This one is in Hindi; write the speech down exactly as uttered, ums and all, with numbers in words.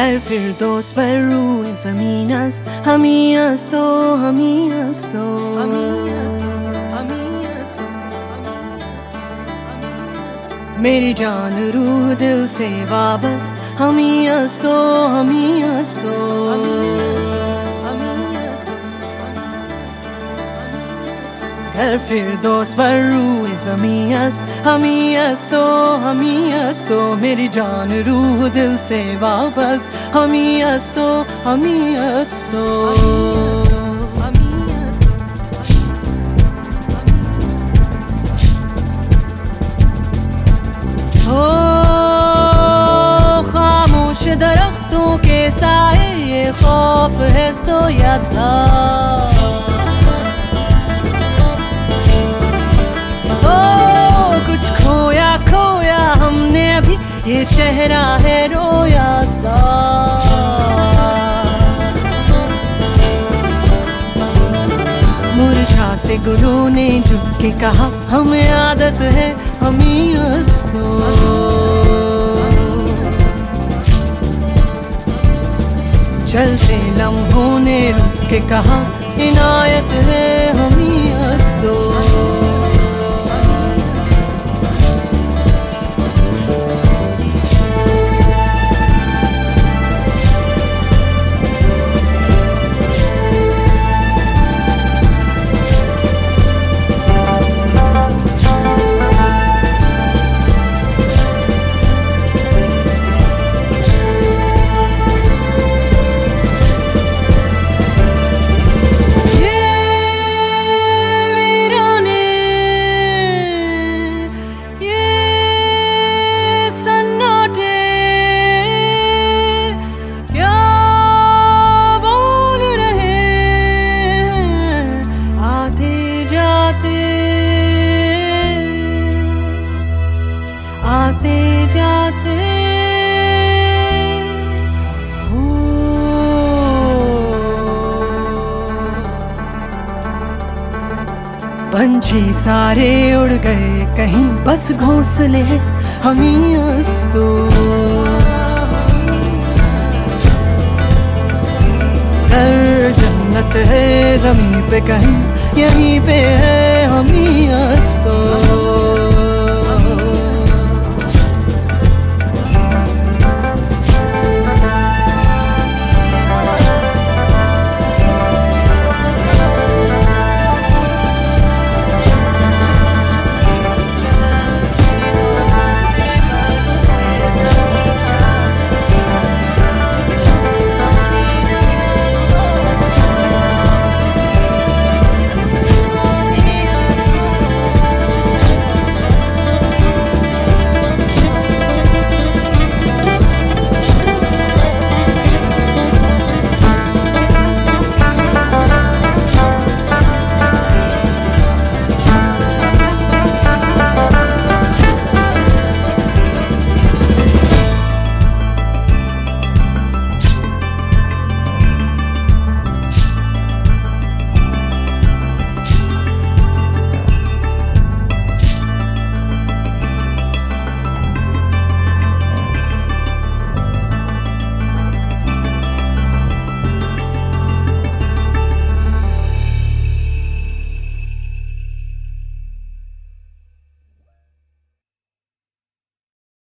در فردوس بر روی زمین است، همی است و همی است و मेरी जान रूह दिल से वाबस्त, हमी अस्तो हमी अस्तो घर फिरदौस पर रूह ज़मी अस्त, हमी अस्तो हमी अस्तो मेरी जान रूह दिल से वाबस्त, हमी अस्तो हमी अस्तो दरख्तों के साए ये खौफ है सोया सा, ओ कुछ खोया खोया हमने अभी, ये चेहरा है रोया सा। मुरझाते गुलों ने झुक के कहा हमें आदत है हमी अस्तो, चलते लम्हों ने रुक के कहा इनायत है हमी अस्तो। आते जाते हो पंछी सारे उड़ गए कहीं, बस घोंसले हैं हमी अस्तो। घर जन्नत है ज़मीं पे कहीं, यहीं पे है